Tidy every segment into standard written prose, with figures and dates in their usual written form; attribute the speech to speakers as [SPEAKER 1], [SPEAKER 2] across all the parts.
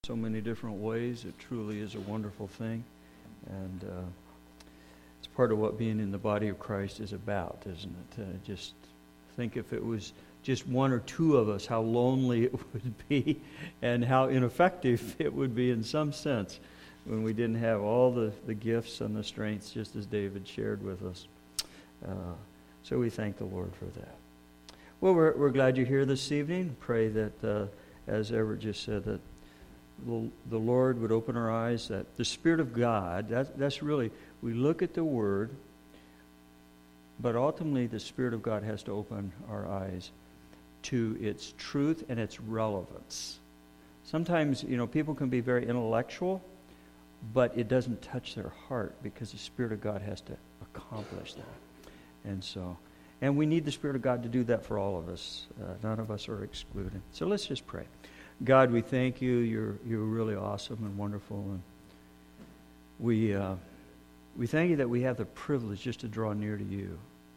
[SPEAKER 1] So many different ways. It truly is a wonderful thing, and it's part of what being in the body of Christ is about, isn't it? Just think if it was just one or two of us, how lonely it would be and how ineffective it would be in some sense when we didn't have all the gifts and the strengths, just as David shared with us. So we thank the Lord for that. Well, we're glad you're here this evening. Pray that, as Everett just said, that the Lord would open our eyes, that the Spirit of God, that's really, we look at the Word, but ultimately the Spirit of God has to open our eyes to its truth and its relevance. Sometimes, people can be very intellectual, but it doesn't touch their heart because the Spirit of God has to accomplish that. And we need the Spirit of God to do that for all of us. None of us are excluded. So let's just pray. God, we thank you. You're really awesome and wonderful, and we thank you that we have the privilege just to draw near to you.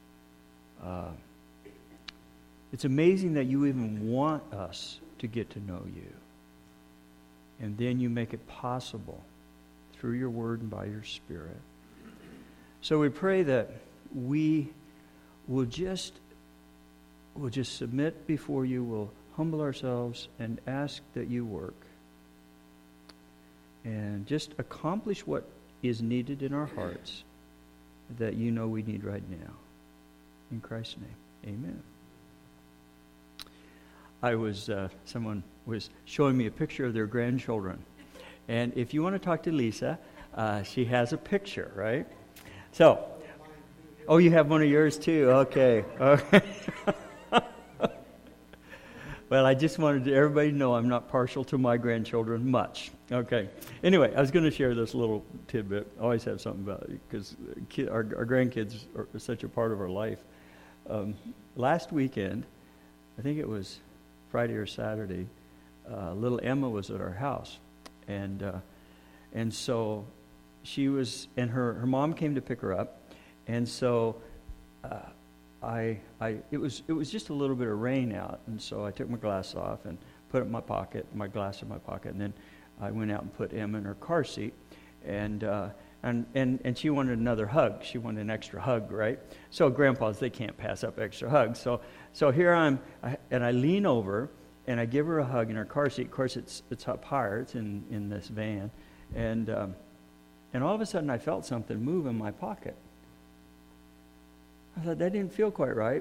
[SPEAKER 1] It's amazing that you even want us to get to know you, and then you make it possible through your word and by your Spirit. So we pray that we will just submit before you. We'll humble ourselves and ask that you work and just accomplish what is needed in our hearts that you know we need right now. In Christ's name, amen. Someone was showing me a picture of their grandchildren. And if you want to talk to Lisa, she has a picture, right? So, oh, you have one of yours too? Okay. Well, I just wanted everybody to know I'm not partial to my grandchildren much. Okay. Anyway, I was going to share this little tidbit. I always have something about it because our grandkids are such a part of our life. Last weekend, I think it was Friday or Saturday, little Emma was at our house. And so she was, and her mom came to pick her up. And so it was just a little bit of rain out, and so I took my glass off and put it in my glass in my pocket, and then I went out and put Emma in her car seat, and she wanted another hug. She wanted an extra hug, right? So grandpas, they can't pass up extra hugs. So here I lean over and I give her a hug in her car seat. Of course, it's up higher. It's in this van, and all of a sudden I felt something move in my pocket. I thought, that didn't feel quite right.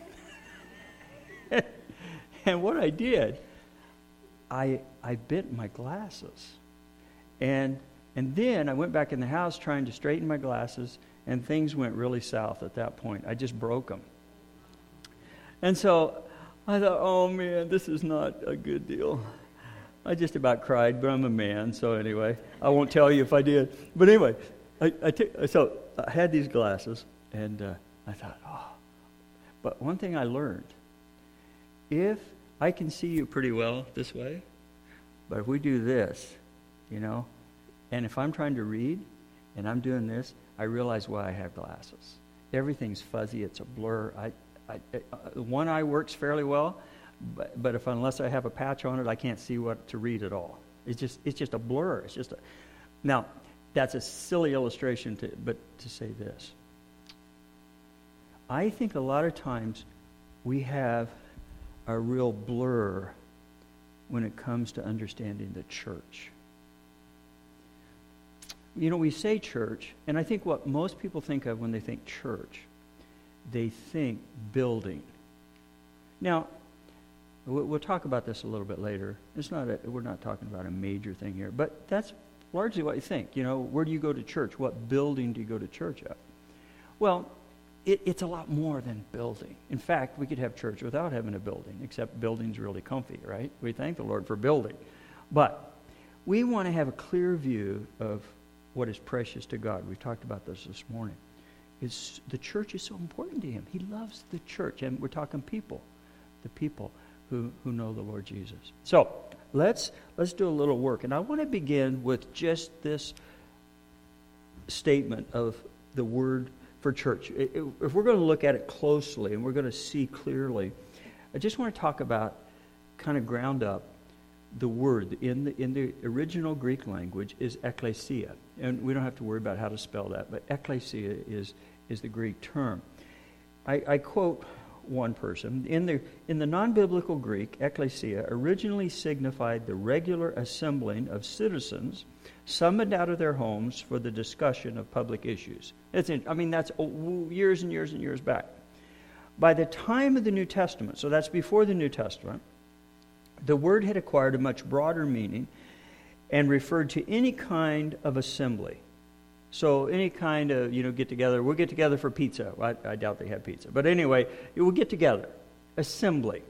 [SPEAKER 1] And what I did, I bent my glasses. And then I went back in the house trying to straighten my glasses, and things went really south at that point. I just broke them. And so I thought, oh man, this is not a good deal. I just about cried, but I'm a man, so anyway, I won't tell you if I did. But anyway, so I had these glasses, and I thought, but one thing I learned, if I can see you pretty well this way, but if we do this, and if I'm trying to read and I'm doing this, I realize why I have glasses. Everything's fuzzy, it's a blur. One eye works fairly well, but unless I have a patch on it, I can't see what to read at all. It's just a blur. Now, that's a silly illustration, but to say this. I think a lot of times we have a real blur when it comes to understanding the church. We say church, and I think what most people think of when they think church, they think building. Now, we'll talk about this a little bit later. We're not talking about a major thing here, but that's largely what you think. Where do you go to church? What building do you go to church at? Well, it's a lot more than building. In fact, we could have church without having a building, except building's really comfy, right? We thank the Lord for building. But we want to have a clear view of what is precious to God. We talked about this morning. The church is so important to Him. He loves the church, and we're talking people, the people who know the Lord Jesus. So let's do a little work, and I want to begin with just this statement of the word for church. If we're going to look at it closely and we're going to see clearly, I just want to talk about, kind of ground up, the word in the original Greek language is ekklesia. And we don't have to worry about how to spell that, but ekklesia is the Greek term. I quote one person. In the non-biblical Greek, ekklesia originally signified the regular assembling of citizens summoned out of their homes for the discussion of public issues. That's years and years and years back. By the time of the New Testament, so that's before the New Testament, the word had acquired a much broader meaning and referred to any kind of assembly. So any kind of, get together. We'll get together for pizza. I doubt they had pizza. But anyway, we'll get together. Assembly.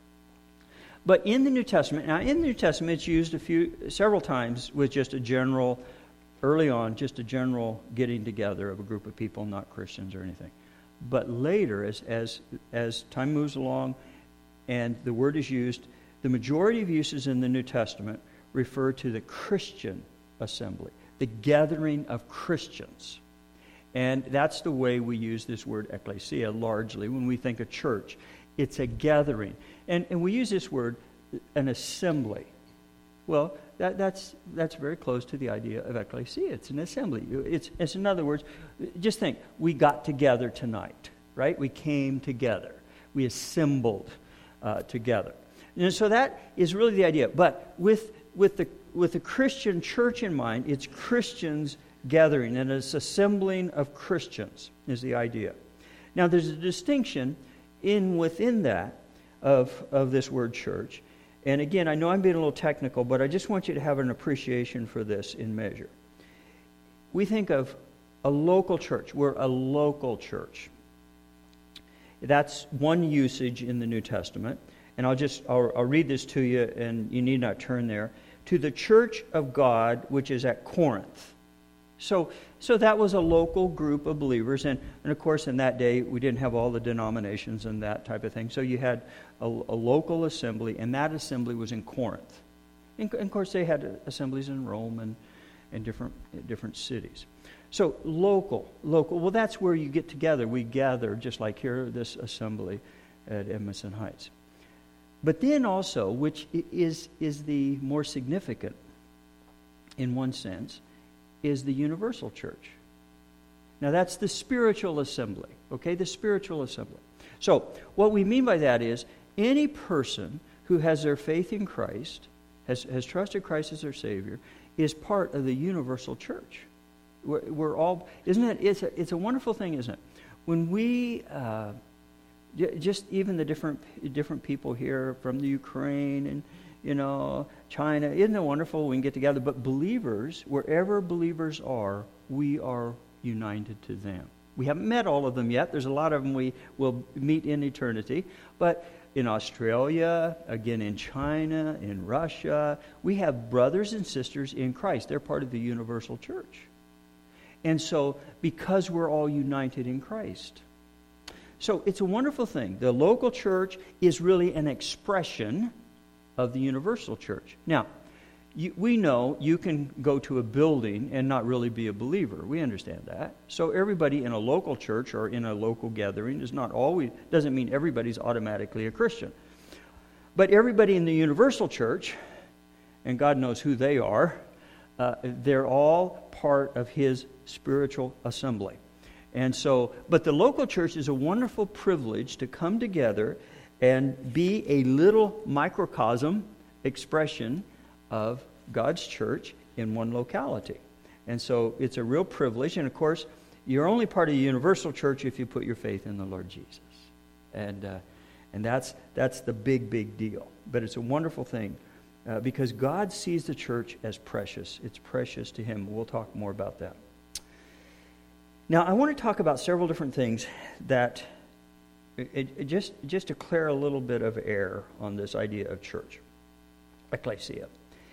[SPEAKER 1] But in the New Testament, it's used several times with just a general, early on, just a general getting together of a group of people, not Christians or anything. But later, as time moves along and the word is used, the majority of uses in the New Testament refer to the Christian assembly, the gathering of Christians. And that's the way we use this word ekklesia largely when we think of church. It's a gathering. And we use this word, an assembly. Well, that's very close to the idea of ekklesia. It's an assembly. It's in other words, just think, we got together tonight, right? We came together. We assembled together. And so that is really the idea. But with the Christian church in mind, it's Christians gathering, and it's assembling of Christians is the idea. Now, there's a distinction within that of this word church. And again, I know I'm being a little technical, but I just want you to have an appreciation for this in measure. We think of a local church. We're a local church. That's one usage in the New Testament. And I'll read this to you, and you need not turn there. To the church of God, which is at Corinth. So that was a local group of believers. And of course, in that day, we didn't have all the denominations and that type of thing. So you had a local assembly, and that assembly was in Corinth. And of course, they had assemblies in Rome and different cities. So local. Well, that's where you get together. We gather, just like here, this assembly at Edmondson Heights. But then also, which is the more significant in one sense, is the universal church. Now that's the spiritual assembly, okay? The spiritual assembly. So what we mean by that is any person who has their faith in Christ, has trusted Christ as their Savior, is part of the universal church. We're all, isn't it? It's a wonderful thing, isn't it? When we... just even the different people here from the Ukraine and China, isn't it wonderful we can get together? But believers, wherever believers are, we are united to them. We haven't met all of them yet. There's a lot of them we will meet in eternity. But in Australia, again in China, in Russia, we have brothers and sisters in Christ. They're part of the universal church. And so, because we're all united in Christ. So it's a wonderful thing. The local church is really an expression of the universal church. Now, we know you can go to a building and not really be a believer. We understand that. So everybody in a local church or in a local gathering doesn't mean everybody's automatically a Christian. But everybody in the universal church, and God knows who they are, they're all part of His spiritual assembly. And so, but the local church is a wonderful privilege to come together and be a little microcosm expression of God's church in one locality. And so it's a real privilege. And of course, you're only part of the universal church if you put your faith in the Lord Jesus. And that's the big deal. But it's a wonderful thing because God sees the church as precious. It's precious to Him. We'll talk more about that. Now, I want to talk about several different things that, just to clear a little bit of air on this idea of church, ecclesia.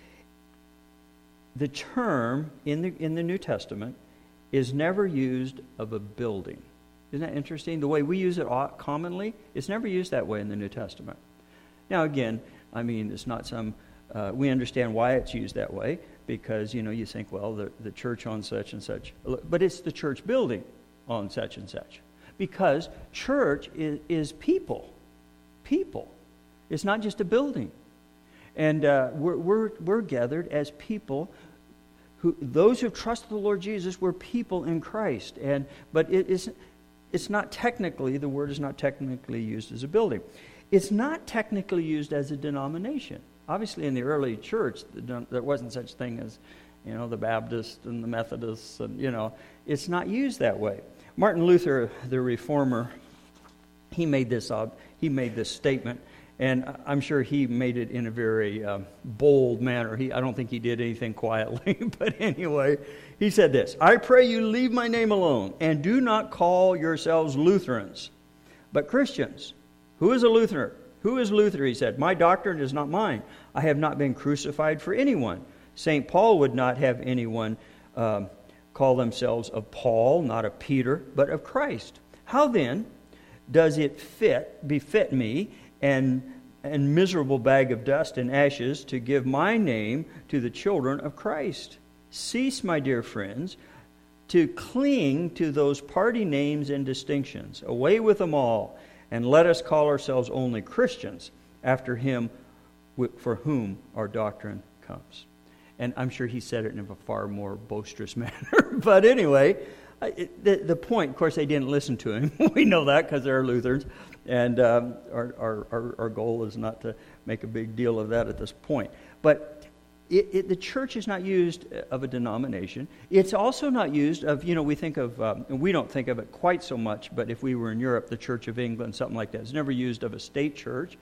[SPEAKER 1] The term in the New Testament is never used of a building. Isn't that interesting? The way we use it commonly, it's never used that way in the New Testament. Now, again, it's not we understand why it's used that way. Because, you think, well, the church on such and such. But it's the church building on such and such. Because church is people. People. It's not just a building. And we're gathered as people those who trust the Lord Jesus, we're people in Christ. But it's not technically, the word is not technically used as a building. It's not technically used as a denomination. Obviously, in the early church, there wasn't such thing as, the Baptists and the Methodists, and, it's not used that way. Martin Luther, the Reformer, he made this statement, and I'm sure he made it in a very bold manner. I don't think he did anything quietly, but anyway, he said this: "I pray you leave my name alone, and do not call yourselves Lutherans, but Christians." Who is a Lutheran? Who is Luther? He said, "My doctrine is not mine. I have not been crucified for anyone." St. Paul would not have anyone call themselves of Paul, not of Peter, but of Christ. How then does it befit me and miserable bag of dust and ashes to give my name to the children of Christ? Cease, my dear friends, to cling to those party names and distinctions. Away with them all, and let us call ourselves only Christians after him for whom our doctrine comes. And I'm sure he said it in a far more boisterous manner. But anyway, the point, of course, they didn't listen to him. We know that because they're Lutherans. And our goal is not to make a big deal of that at this point. But the church is not used of a denomination. It's also not used of, we think of, and we don't think of it quite so much, but if we were in Europe, the Church of England, something like that. It's never used of a state church.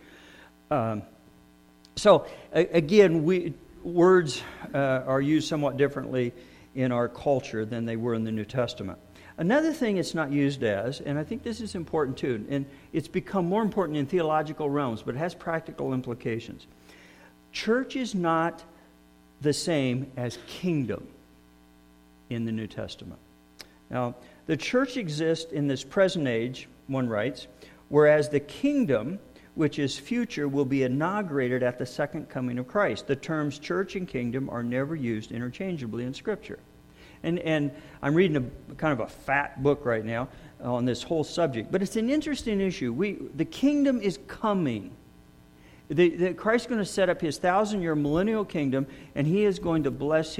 [SPEAKER 1] So, again, words are used somewhat differently in our culture than they were in the New Testament. Another thing it's not used as, and I think this is important too, and it's become more important in theological realms, but it has practical implications. Church is not the same as kingdom in the New Testament. Now, the church exists in this present age, one writes, whereas the kingdom, which is future, will be inaugurated at the second coming of Christ. The terms church and kingdom are never used interchangeably in Scripture. And I'm reading a kind of a fat book right now on this whole subject. But it's an interesting issue. The kingdom is coming. Christ is going to set up his 1,000-year millennial kingdom, and he is going to bless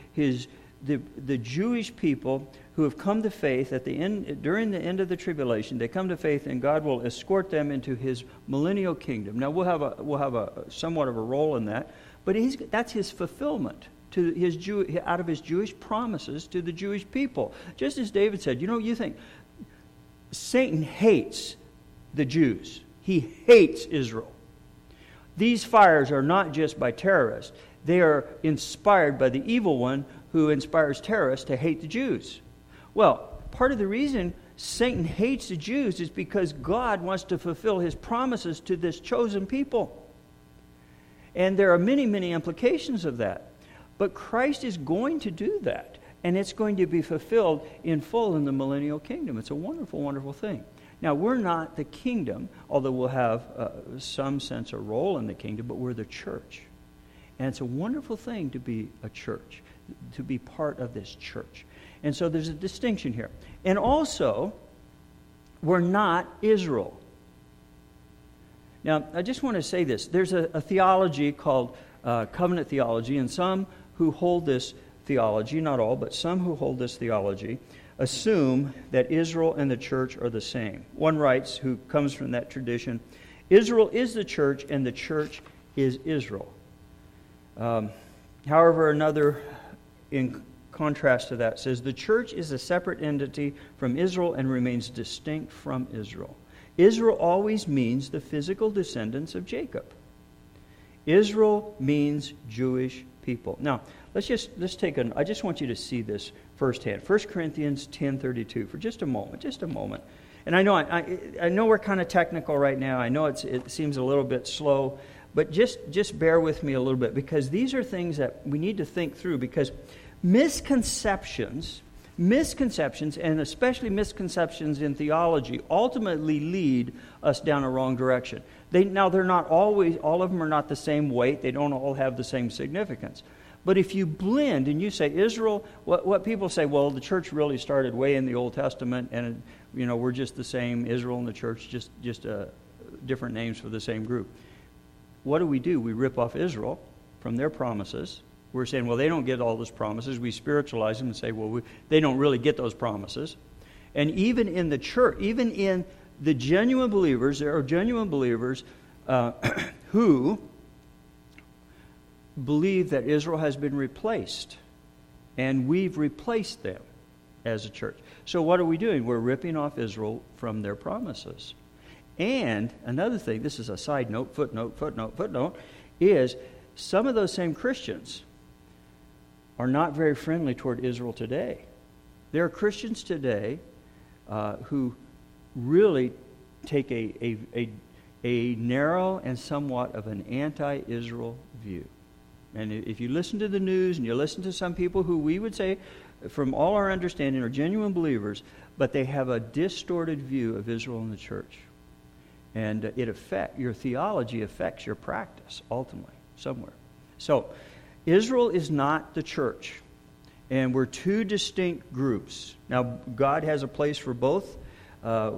[SPEAKER 1] the Jewish people who have come to faith during the end of the tribulation. They come to faith, and God will escort them into his millennial kingdom. Now we'll have a somewhat of a role in that, but that's his fulfillment out of his Jewish promises to the Jewish people. Just as David said, you think Satan hates the Jews. He hates Israel. These fires are not just by terrorists. They are inspired by the evil one who inspires terrorists to hate the Jews. Well, part of the reason Satan hates the Jews is because God wants to fulfill his promises to this chosen people. And there are many, many implications of that. But Christ is going to do that, and it's going to be fulfilled in full in the millennial kingdom. It's a wonderful, wonderful thing. Now, we're not the kingdom, although we'll have some sense of role in the kingdom, but we're the church. And it's a wonderful thing to be a church, to be part of this church. And so there's a distinction here. And also, we're not Israel. Now, I just want to say this. There's a theology called covenant theology, and some who hold this theology, not all, but some who hold this theology, assume that Israel and the church are the same. One writes, who comes from that tradition, Israel is the church and the church is Israel. However, another, in contrast to that, says the church is a separate entity from Israel and remains distinct from Israel. Israel always means the physical descendants of Jacob. Israel means Jewish people. Now, let's take I just want you to see this firsthand. 1 Corinthians 10:32 for just a moment. And I know I know we're kind of technical right now. I know it seems a little bit slow, but just bear with me a little bit, because these are things that we need to think through, because misconceptions, and especially misconceptions in theology, ultimately lead us down a wrong direction. They're not always, all of them are not the same weight. They don't all have the same significance. But if you blend and you say Israel, what people say, well, the church really started way in the Old Testament, and we're just the same, Israel and the church, just different names for the same group. what do? We rip off Israel from their promises. We're saying, well, they don't get all those promises. We spiritualize them and say, well, they don't really get those promises. And even in the church, even in the genuine believers, there are genuine believers who believe that Israel has been replaced, and we've replaced them as a church. So what are we doing? We're ripping off Israel from their promises. And another thing, this is a side note, footnote, is some of those same Christians are not very friendly toward Israel today. There are Christians today who really take a narrow and somewhat of an anti-Israel view. And if you listen to the news and you listen to some people who we would say, from all our understanding, are genuine believers, but they have a distorted view of Israel and the church. And your theology affects your practice, ultimately, somewhere. So, Israel is not the church. And we're two distinct groups. Now, God has a place for both, but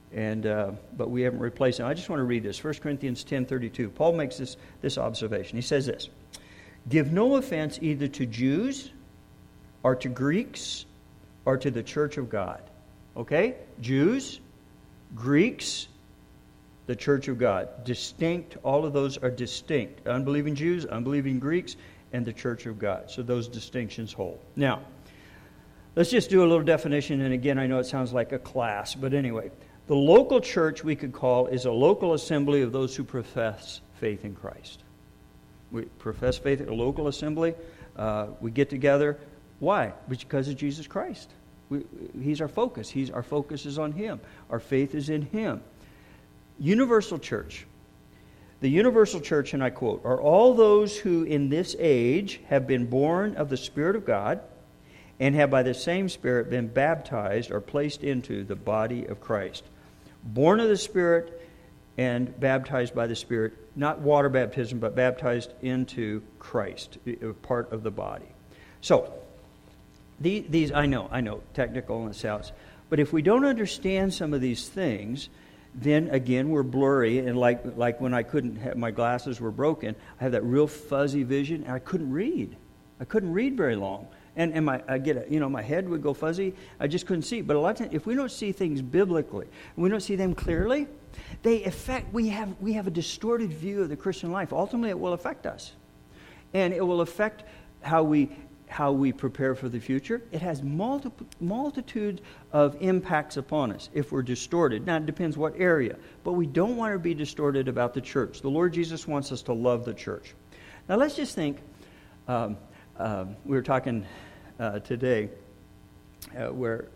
[SPEAKER 1] we haven't replaced them. I just want to read this. 1 Corinthians 10:32. Paul makes this observation. He says this: "Give no offense either to Jews or to Greeks or to the church of God." Okay? Jews, Greeks, the church of God. Distinct. All of those are distinct. Unbelieving Jews, unbelieving Greeks, and the church of God. So those distinctions hold. Now, let's just do a little definition. And again, I know it sounds like a class, but anyway. The local church, we could call, is a local assembly of those who profess faith in Christ. We profess faith at a local assembly. We get together. Why? Because of Jesus Christ. He's our focus. Our focus is on Him. Our faith is in Him. Universal church. The universal church, and I quote, "are all those who in this age have been born of the Spirit of God and have by the same Spirit been baptized or placed into the body of Christ." Born of the Spirit and baptized by the Spirit, not water baptism, but baptized into Christ, part of the body. So, these I know, technical and sounds, but if we don't understand some of these things, then again we're blurry, and like when I couldn't have, my glasses were broken, I have that real fuzzy vision, and I couldn't read. I couldn't read very long, and my head would go fuzzy. I just couldn't see. But a lot of times, if we don't see things biblically, and we don't see them clearly, they affect. We have a distorted view of the Christian life. Ultimately, it will affect us, and it will affect how we prepare for the future. It has multitudes of impacts upon us if we're distorted. Now, it depends what area, but we don't want to be distorted about the church. The Lord Jesus wants us to love the church. Now, let's just think, we were talking today where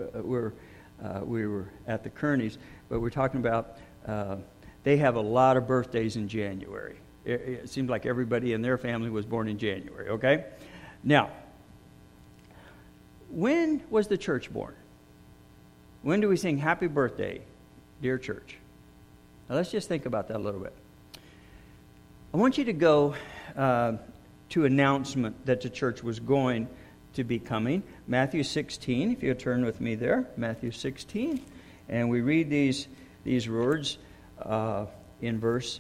[SPEAKER 1] we were at the Kearneys, but we're talking about they have a lot of birthdays in January. It seems like everybody in their family was born in January, okay? Now, when was the church born? When do we sing happy birthday, dear church? Now, let's just think about that a little bit. I want you to go to announcement that the church was going to be coming. Matthew 16, if you'll turn with me there. Matthew 16. And we read these words in verse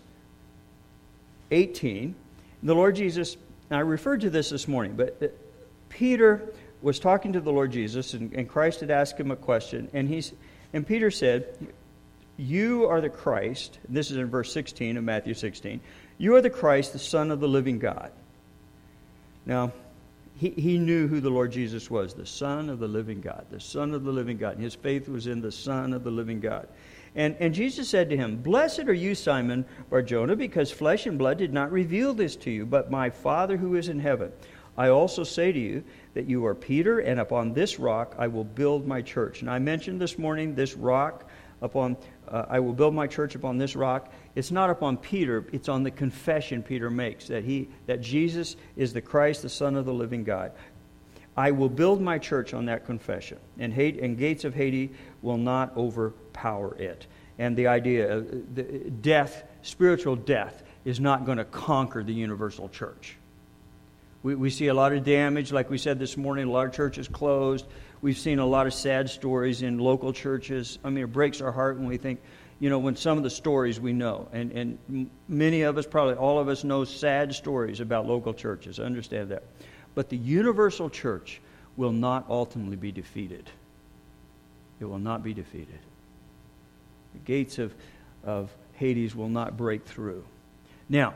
[SPEAKER 1] 18. The Lord Jesus... Now, I referred to this morning, but Peter was talking to the Lord Jesus, and Christ had asked him a question, and Peter said, "You are the Christ," this is in verse 16 of Matthew 16, "you are the Christ, the Son of the living God." Now, he knew who the Lord Jesus was, the Son of the living God, the Son of the living God, and his faith was in the Son of the living God. And Jesus said to him, "Blessed are you, Simon Bar-Jonah, because flesh and blood did not reveal this to you, but my Father who is in heaven. I also say to you that you are Peter, and upon this rock I will build my church." And I mentioned this morning this rock I will build my church upon this rock. It's not upon Peter, it's on the confession Peter makes, that Jesus is the Christ, the Son of the living God. I will build my church on that confession, and gates of Hades will not overpower it. And the idea of death, spiritual death, is not going to conquer the universal church. We see a lot of damage, like we said this morning. A lot of churches closed. We've seen a lot of sad stories in local churches. I mean, it breaks our heart when we think, when some of the stories we know, and many of us, probably all of us, know sad stories about local churches. I understand that. But the universal church will not ultimately be defeated. It will not be defeated. The gates of Hades will not break through. Now,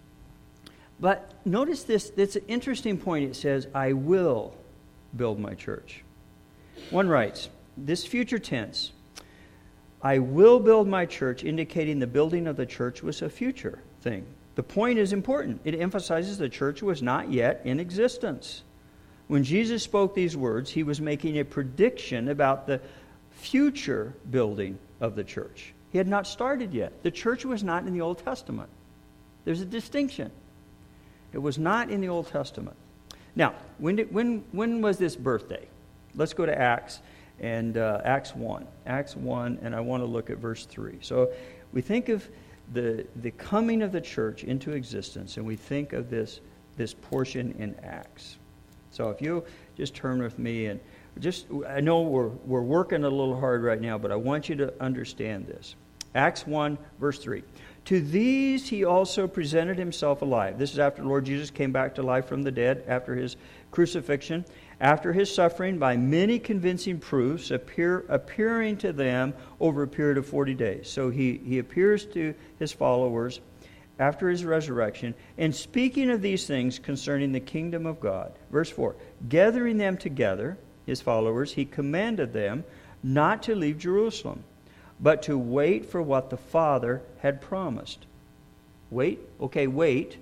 [SPEAKER 1] but notice this, it's an interesting point. It says, I will build my church. One writes, this future tense, I will build my church, indicating the building of the church was a future thing. The point is important. It emphasizes the church was not yet in existence. When Jesus spoke these words, he was making a prediction about the future building of the church. He had not started yet. The church was not in the Old Testament. There's a distinction. It was not in the Old Testament. Now, when was this birthday? Let's go to Acts and Acts 1. Acts 1, and I want to look at verse 3. So we think of the coming of the church into existence, and we think of this portion in Acts. So if you just turn with me, and I know we're working a little hard right now, but I want you to understand this. Acts 1, verse 3. To these he also presented himself alive. This is after the Lord Jesus came back to life from the dead, after his crucifixion, after his suffering, by many convincing proofs, appearing to them over a period of 40 days. So he appears to his followers after his resurrection, and speaking of these things concerning the kingdom of God. Verse 4, gathering them together, his followers, he commanded them not to leave Jerusalem, but to wait for what the Father had promised. Wait. Okay, wait.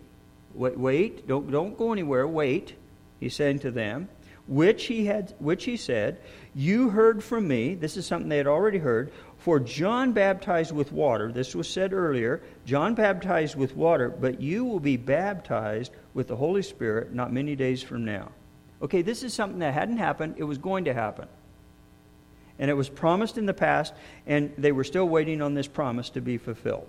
[SPEAKER 1] Don't go anywhere. Wait. He's saying to them, which he said, you heard from me. This is something they had already heard. For John baptized with water. This was said earlier. John baptized with water, but you will be baptized with the Holy Spirit not many days from now. Okay, this is something that hadn't happened. It was going to happen. And it was promised in the past, and they were still waiting on this promise to be fulfilled.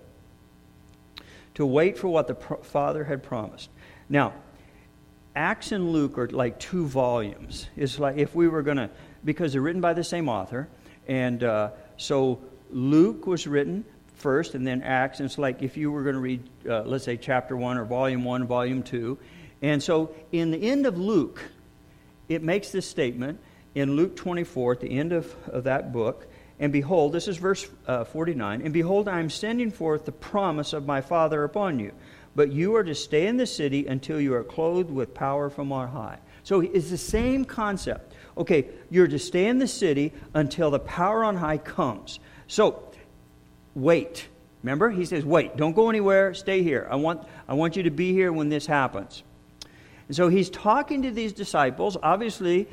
[SPEAKER 1] To wait for what the Father had promised. Now, Acts and Luke are like two volumes. It's like if we were going to, because they're written by the same author, and so Luke was written first, and then Acts, and it's like if you were going to read, let's say, chapter 1 or volume 1, volume 2. And so in the end of Luke, it makes this statement, in Luke 24, at the end of that book, and behold, this is verse 49, and behold, I am sending forth the promise of my Father upon you, but you are to stay in the city until you are clothed with power from on high. So it's the same concept. Okay, you're to stay in the city until the power on high comes. So, wait. Remember, he says, wait, don't go anywhere, stay here. I want you to be here when this happens. And so he's talking to these disciples. Obviously,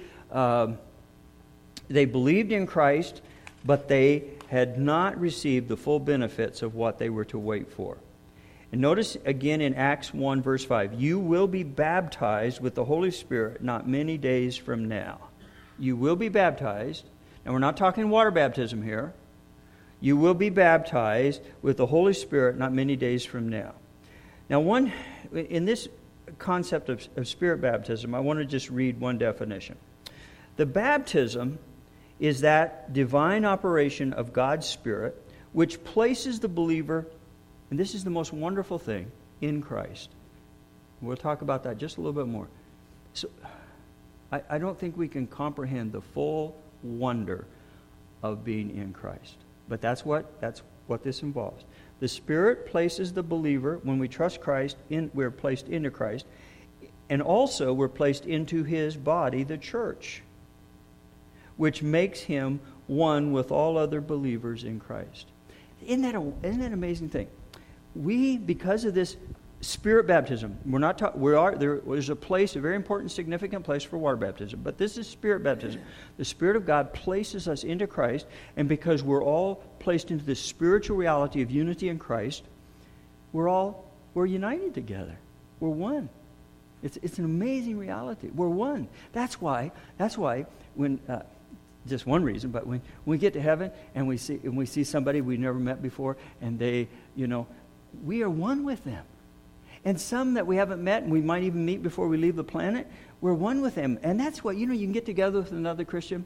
[SPEAKER 1] they believed in Christ, but they had not received the full benefits of what they were to wait for. And notice again in Acts 1, verse 5, you will be baptized with the Holy Spirit not many days from now. You will be baptized, and we're not talking water baptism here. You will be baptized with the Holy Spirit not many days from now. Now, in this concept of Spirit baptism, I want to just read one definition. The baptism is that divine operation of God's Spirit which places the believer, and this is the most wonderful thing, in Christ. We'll talk about that just a little bit more. So, I don't think we can comprehend the full wonder of being in Christ. But that's what this involves. The Spirit places the believer, when we trust Christ, we're placed into Christ, and also we're placed into His body, the church, which makes Him one with all other believers in Christ. Isn't that an amazing thing? We, because of this Spirit baptism, there's a place, a very important, significant place for water baptism, but this is Spirit baptism. The Spirit of God places us into Christ, and because we're all placed into the spiritual reality of unity in Christ, we're united together. We're one. It's an amazing reality. We're one. That's why when just one reason, but when we get to heaven and we see somebody we never met before, and they, we are one with them. And some that we haven't met and we might even meet before we leave the planet, we're one with them. And that's what, you can get together with another Christian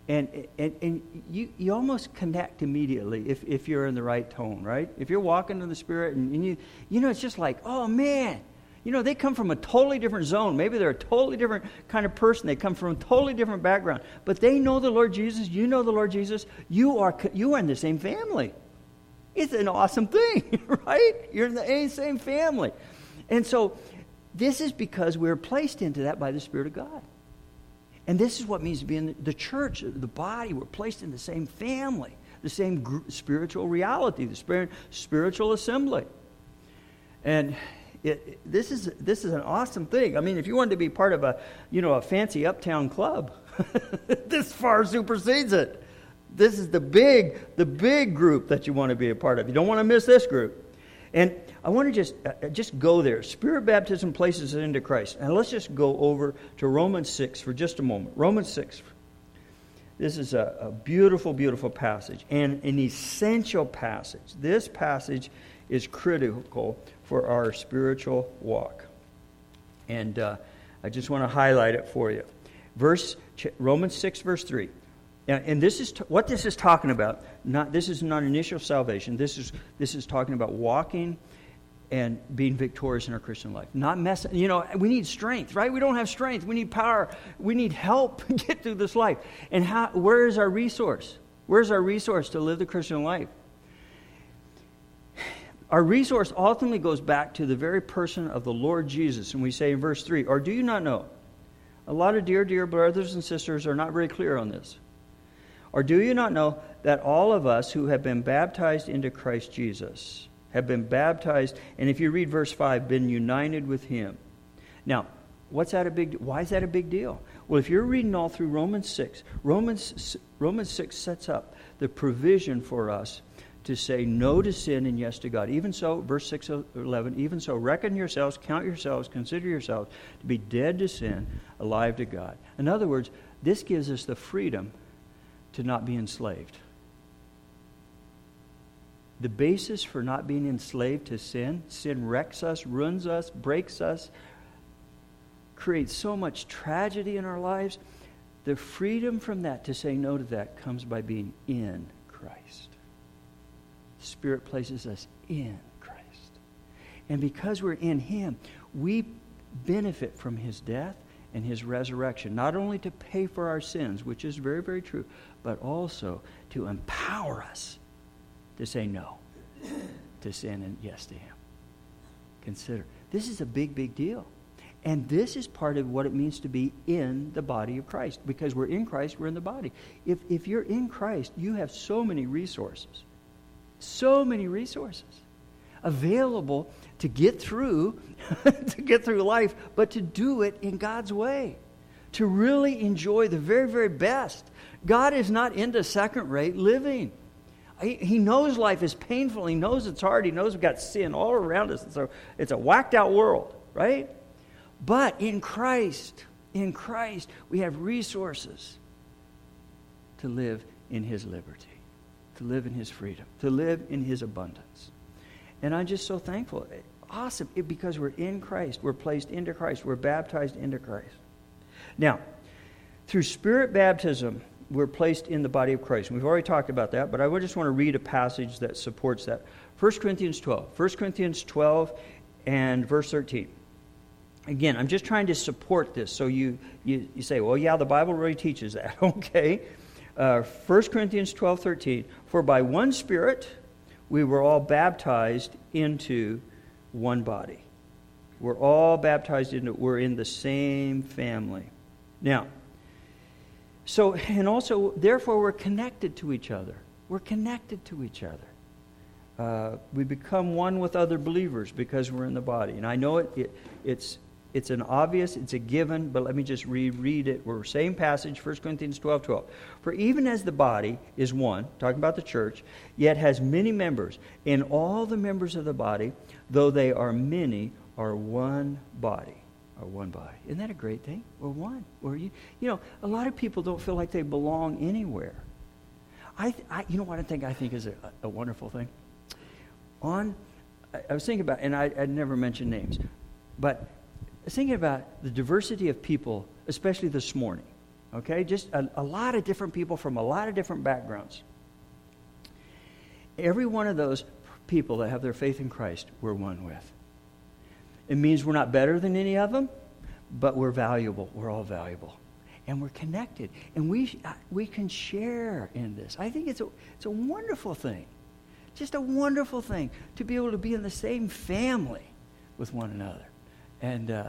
[SPEAKER 1] And you almost connect immediately if you're in the right tone, right? If you're walking in the Spirit and you it's just like, oh man, they come from a totally different zone. Maybe they're a totally different kind of person. They come from a totally different background. But they know the Lord Jesus. You know the Lord Jesus. You are in the same family. It's an awesome thing, right? You're in the same family. And so this is because we're placed into that by the Spirit of God. And this is what it means to be in the church, the body. We're placed in the same family, the same spiritual reality, the spiritual assembly. And this is an awesome thing. I mean, if you wanted to be part of a fancy uptown club, this far supersedes it. This is the big group that you want to be a part of. You don't want to miss this group. And I want to just go there. Spirit baptism places us into Christ. And let's just go over to Romans 6 for just a moment. Romans 6. This is a beautiful, beautiful passage and an essential passage. This passage is critical for our spiritual walk. And I just want to highlight it for you. Romans 6, verse 3. And this is what this is talking about. This is not initial salvation. This is talking about walking and being victorious in our Christian life. Not messing. We need strength, right? We don't have strength. We need power. We need help to get through this life. And where is our resource? Where's our resource to live the Christian life? Our resource ultimately goes back to the very person of the Lord Jesus. And we say in verse 3, or do you not know? A lot of dear brothers and sisters are not very clear on this. Or do you not know that all of us who have been baptized into Christ Jesus have been baptized, and if you read verse 5, been united with Him? Now, why is that a big deal? Well, if you're reading all through Romans 6, Romans 6 sets up the provision for us to say no to sin and yes to God. Even so, verse 6, 11, even so, reckon yourselves, count yourselves, consider yourselves to be dead to sin, alive to God. In other words, this gives us the freedom to not be enslaved. The basis for not being enslaved to sin wrecks us, ruins us, breaks us, creates so much tragedy in our lives. The freedom from that, to say no to that, comes by being in Christ. The Spirit places us in Christ. And because we're in Him, we benefit from His death and His resurrection, not only to pay for our sins, which is very, very true, but also to empower us to say no to sin and yes to Him. Consider, this is a big, big deal. And this is part of what it means to be in the body of Christ. Because we're in Christ, we're in the body. If you're in Christ, you have so many resources available to get through life, but to do it in God's way, to really enjoy the very, very best. God is not into second-rate living. He knows life is painful. He knows it's hard. He knows we've got sin all around us. It's a whacked-out world, right? But in Christ, we have resources to live in His liberty, to live in His freedom, to live in His abundance. And I'm just so thankful. Awesome. Because we're in Christ. We're placed into Christ. We're baptized into Christ. Now, through Spirit baptism, we're placed in the body of Christ. We've already talked about that, but I just want to read a passage that supports that. 1 Corinthians 12. 1 Corinthians 12 and verse 13. Again, I'm just trying to support this. So you say, well, yeah, the Bible really teaches that. Okay. 1 Corinthians 12:13. For by one Spirit we were all baptized into one body. We're all baptized we're in the same family. Now, therefore we're connected to each other. We're connected to each other. We become one with other believers because we're in the body. And I know it's an obvious, it's a given, but let me just reread it. We're same passage, 1 Corinthians 12:12. For even as the body is one, talking about the church, yet has many members, and all the members of the body, though they are many, are one body. Are one body. Isn't that a great thing? We're one. A lot of people don't feel like they belong anywhere. You know what I think is a wonderful thing? I was thinking about, and I'd never mention names, but I was thinking about the diversity of people, especially this morning. okay? Just a lot of different people from a lot of different backgrounds. Every one of those people that have their faith in Christ, we're one with. It means we're not better than any of them, but we're valuable. We're all valuable. And we're connected. And we can share in this. I think it's a wonderful thing. Just a wonderful thing to be able to be in the same family with one another. And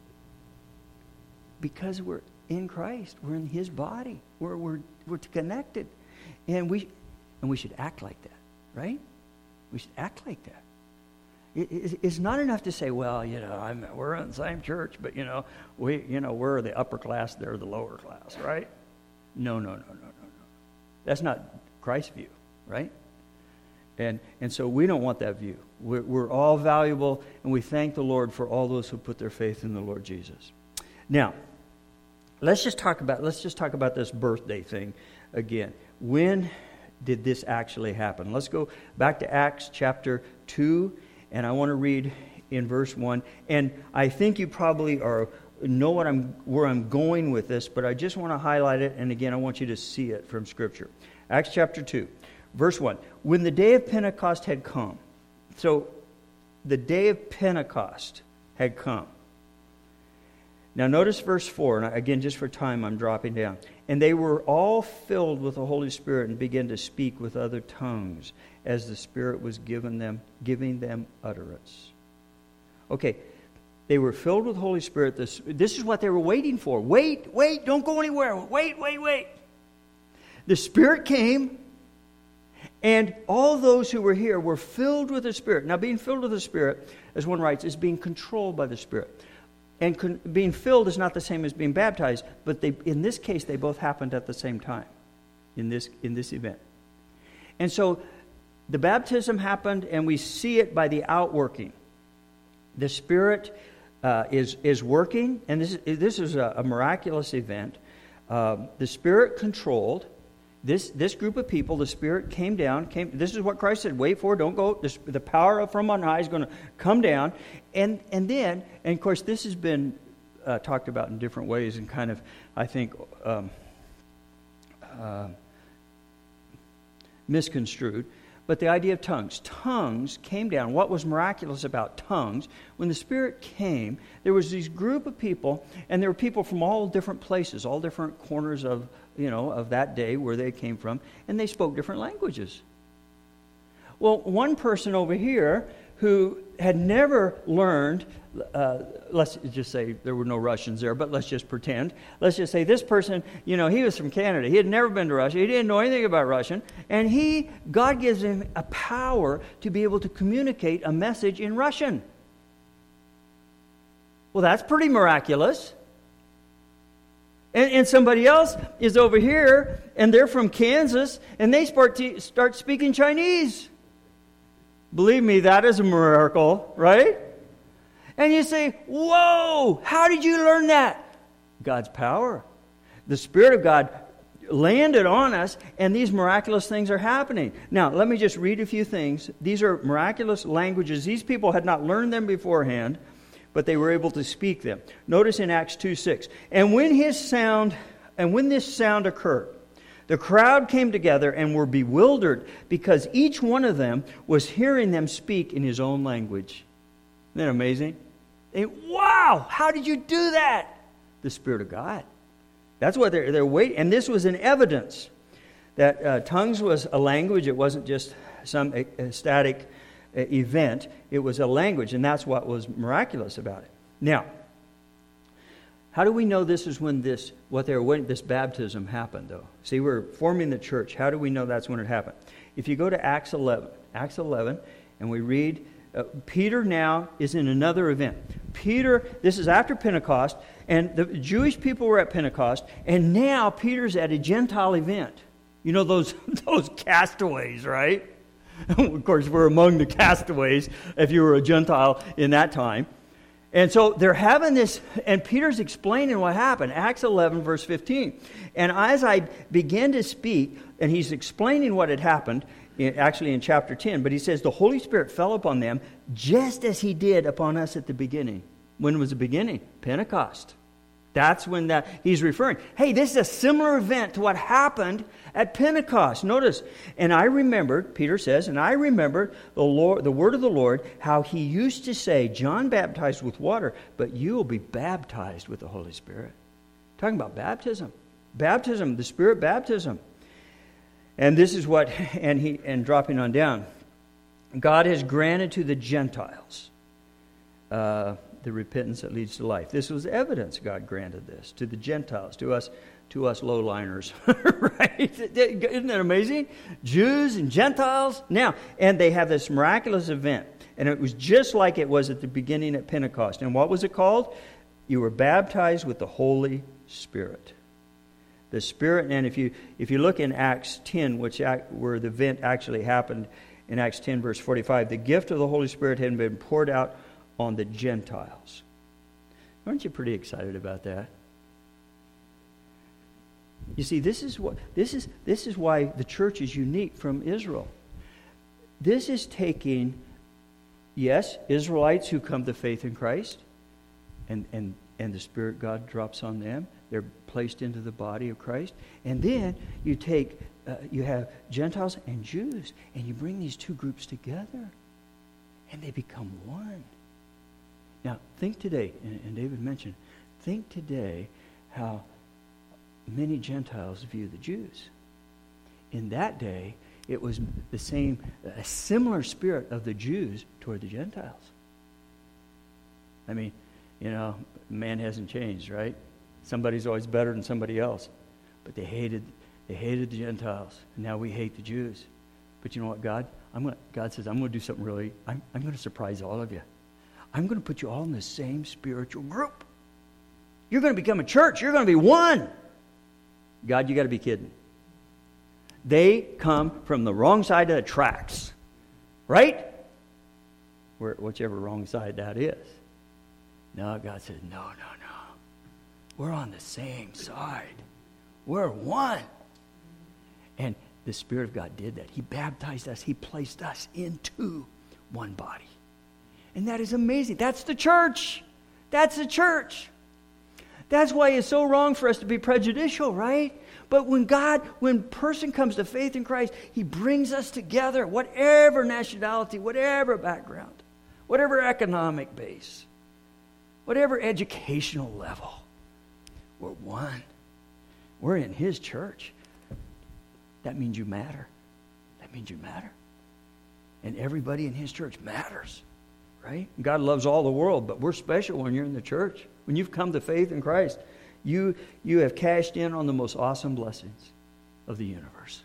[SPEAKER 1] because we're in Christ, we're in His body. We're connected. And we should act like that, right? We should act like that. It's not enough to say, well, we're in the same church, but we're the upper class, they're the lower class, right? No. That's not Christ's view, right? And so we don't want that view. We're all valuable, and we thank the Lord for all those who put their faith in the Lord Jesus. Now, let's just talk about this birthday thing again. When did this actually happen? Let's go back to Acts chapter 2. And I want to read in verse 1. And I think you probably know where I'm going with this, but I just want to highlight it. And again, I want you to see it from Scripture. Acts chapter 2, verse 1. When the day of Pentecost had come. So, the day of Pentecost had come. Now, notice verse 4. And again, just for time, I'm dropping down. And they were all filled with the Holy Spirit and began to speak with other tongues as the Spirit was giving them utterance. Okay, they were filled with the Holy Spirit. This is what they were waiting for. Wait, don't go anywhere. Wait. The Spirit came, and all those who were here were filled with the Spirit. Now, being filled with the Spirit, as one writes, is being controlled by the Spirit. And being filled is not the same as being baptized, but in this case, they both happened at the same time in this event. And so the baptism happened, and we see it by the outworking. The Spirit is working, and this is a miraculous event. The Spirit controlled this group of people. The Spirit came down. This is what Christ said, wait for it, don't go. The power from on high is going to come down. And then, and of course, this has been talked about in different ways and kind of, I think, misconstrued. But the idea of tongues. Tongues came down. What was miraculous about tongues? When the Spirit came, there was this group of people, and there were people from all different places, all different corners of that day where they came from, and they spoke different languages. Well, one person over here who had never learned, let's just say there were no Russians there, but let's just pretend. Let's just say this person, he was from Canada. He had never been to Russia. He didn't know anything about Russian. And God gives him a power to be able to communicate a message in Russian. Well, that's pretty miraculous. And somebody else is over here, and they're from Kansas, and they start speaking Chinese. Believe me, that is a miracle, right? And you say, whoa, how did you learn that? God's power. The Spirit of God landed on us, and these miraculous things are happening. Now, let me just read a few things. These are miraculous languages. These people had not learned them beforehand, but they were able to speak them. Notice in Acts 2:6. And when this sound occurred, the crowd came together and were bewildered because each one of them was hearing them speak in his own language. Isn't that amazing? Wow, how did you do that? The Spirit of God. That's what they're waiting. And this was an evidence that tongues was a language. It wasn't just some static event. It was a language, and that's what was miraculous about it. Now, how do we know this is when this baptism happened, though? See, we're forming the church. How do we know that's when it happened? If you go to Acts 11, and we read, Peter now is in another event. Peter, this is after Pentecost, and the Jewish people were at Pentecost, and now Peter's at a Gentile event. You know those castaways, right? Of course, we're among the castaways if you were a Gentile in that time. And so they're having this, and Peter's explaining what happened. Acts 11, verse 15. And as I began to speak, and he's explaining what had happened, actually in chapter 10, but he says, the Holy Spirit fell upon them just as he did upon us at the beginning. When was the beginning? Pentecost. That's when he's referring. Hey, this is a similar event to what happened at Pentecost. Notice, and I remembered, Peter says, and I remembered the word of the Lord, how he used to say, John baptized with water, but you will be baptized with the Holy Spirit. Talking about baptism. Baptism, the Spirit baptism. And this is what, and dropping on down, God has granted to the Gentiles the repentance that leads to life. This was evidence God granted this to the Gentiles, to us low-liners, right? Isn't that amazing? Jews and Gentiles. Now, and they have this miraculous event, and it was just like it was at the beginning at Pentecost. And what was it called? You were baptized with the Holy Spirit. The Spirit, and if you look in Acts 10, where the event actually happened, in Acts 10, verse 45, the gift of the Holy Spirit had been poured out on the Gentiles. Aren't you pretty excited about that? You see, this is why the church is unique from Israel. This is taking, yes, Israelites who come to faith in Christ, and the Spirit God drops on them. They're placed into the body of Christ. And then you have Gentiles and Jews, and you bring these two groups together, and they become one. Now, think today, and David mentioned, think today how many Gentiles view the Jews. In that day, it was a similar spirit of the Jews toward the Gentiles. I mean, man hasn't changed, right? Somebody's always better than somebody else. But they hated the Gentiles. And now we hate the Jews. But you know what, God says, I'm going to do something really, I'm going to surprise all of you. I'm going to put you all in the same spiritual group. You're going to become a church. You're going to be one. God, you got to be kidding. They come from the wrong side of the tracks. Right? Whichever wrong side that is. No, God says, no. We're on the same side. We're one. And the Spirit of God did that. He baptized us. He placed us into one body. And that is amazing. That's the church. That's the church. That's why it's so wrong for us to be prejudicial, right? But when a person comes to faith in Christ, He brings us together, whatever nationality, whatever background, whatever economic base, whatever educational level. We're one. We're in His church. That means you matter. That means you matter. And everybody in His church matters. Right? God loves all the world, but we're special when you're in the church. When you've come to faith in Christ, you have cashed in on the most awesome blessings of the universe.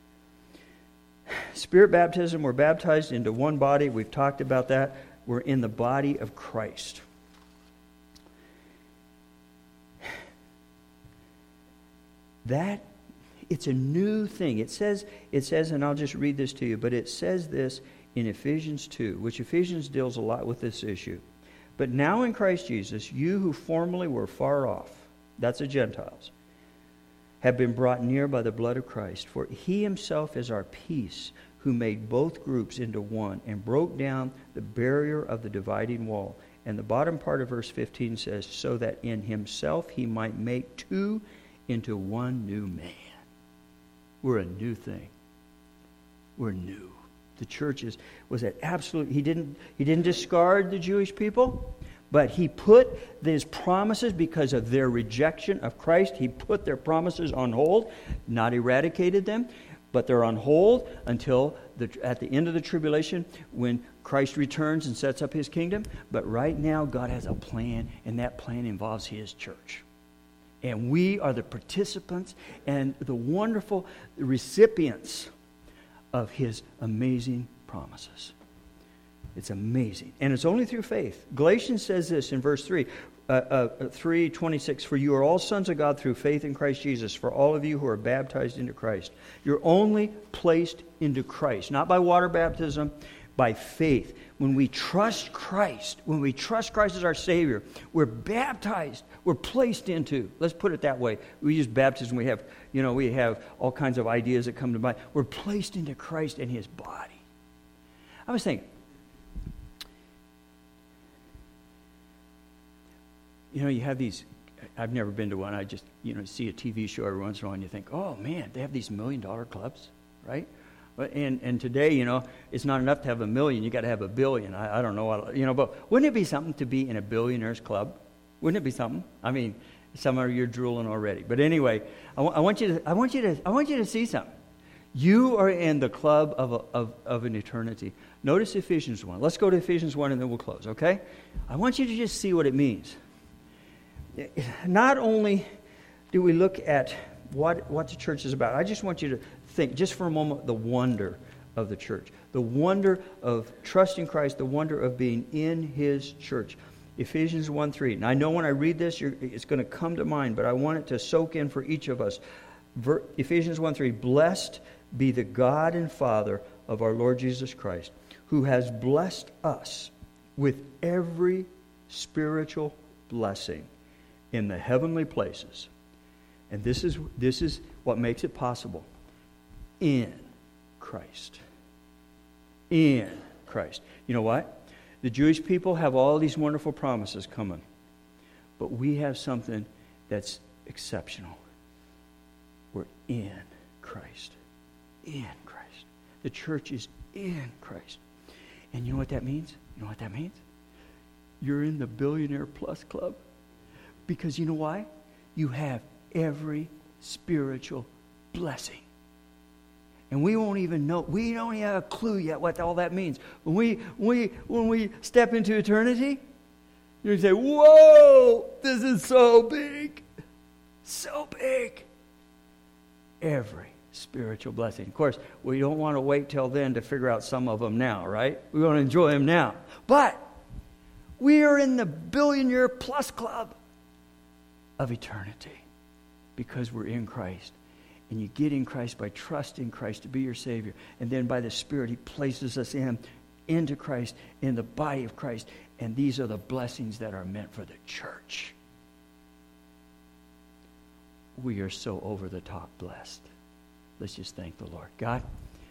[SPEAKER 1] Spirit baptism, we're baptized into one body. We've talked about that. We're in the body of Christ. That, it's a new thing. It says, and I'll just read this to you, but it says this in Ephesians 2, which Ephesians deals a lot with this issue. But now in Christ Jesus, you who formerly were far off, that's the Gentiles, have been brought near by the blood of Christ. For He Himself is our peace, who made both groups into one and broke down the barrier of the dividing wall. And the bottom part of verse 15 says, so that in Himself He might make two into one new man. We're a new thing. We're new. The church was at absolute. He didn't discard the Jewish people, but He put His promises because of their rejection of Christ. He put their promises on hold, not eradicated them, but they're on hold until at the end of the tribulation when Christ returns and sets up His kingdom. But right now, God has a plan, and that plan involves His church. And we are the participants and the wonderful recipients of His amazing promises. It's amazing. And it's only through faith. Galatians says this in verse 3:26, for you are all sons of God through faith in Christ Jesus, for all of you who are baptized into Christ. You're only placed into Christ, not by water baptism, by faith. When we trust Christ as our Savior, we're baptized, we're placed into, let's put it that way. We use baptism, we have all kinds of ideas that come to mind. We're placed into Christ and His body. I was thinking, you have these I've never been to one. I just, see a TV show every once in a while and you think, oh man, they have these $1 million clubs, right? And today, it's not enough to have $1 million. You got to have $1 billion. I don't know, but wouldn't it be something to be in a billionaires club? Wouldn't it be something? I mean, some of you are drooling already. But anyway, I want you to see something. You are in the club of an eternity. Notice Ephesians 1. Let's go to Ephesians 1 and then we'll close, okay? I want you to just see what it means. Not only do we look at what the church is about, I just want you to think just for a moment the wonder of the church, the wonder of trusting Christ, the wonder of being in His church. Ephesians 1:3. And I know when I read this, it's going to come to mind, but I want it to soak in for each of us. Ephesians 1:3. Blessed be the God and Father of our Lord Jesus Christ, who has blessed us with every spiritual blessing in the heavenly places. And this is what makes it possible. In Christ. In Christ. You know what? The Jewish people have all these wonderful promises coming. But we have something that's exceptional. We're in Christ. In Christ. The church is in Christ. And you know what that means? You know what that means? You're in the Billionaire Plus Club. Because you know why? You have every spiritual blessing. And we won't even know. We don't even have a clue yet what all that means. When we step into eternity, you're going to say, whoa, this is so big. So big. Every spiritual blessing. Of course, we don't want to wait till then to figure out some of them now, right? We want to enjoy them now. But we are in the Billionaire Plus Club of eternity because we're in Christ. And you get in Christ by trusting Christ to be your Savior. And then by the Spirit, He places us into Christ, in the body of Christ. And these are the blessings that are meant for the church. We are so over the top blessed. Let's just thank the Lord. God,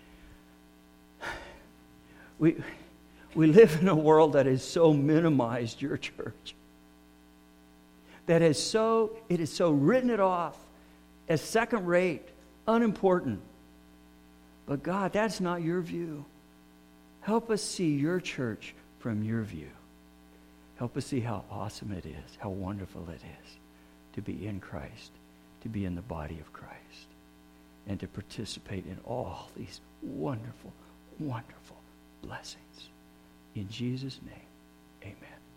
[SPEAKER 1] we live in a world that has so minimized your church. It has so written it off as second rate, unimportant. But God, that's not your view. Help us see your church from your view. Help us see how awesome it is, how wonderful it is to be in Christ, to be in the body of Christ, and to participate in all these wonderful, wonderful blessings. In Jesus' name, amen.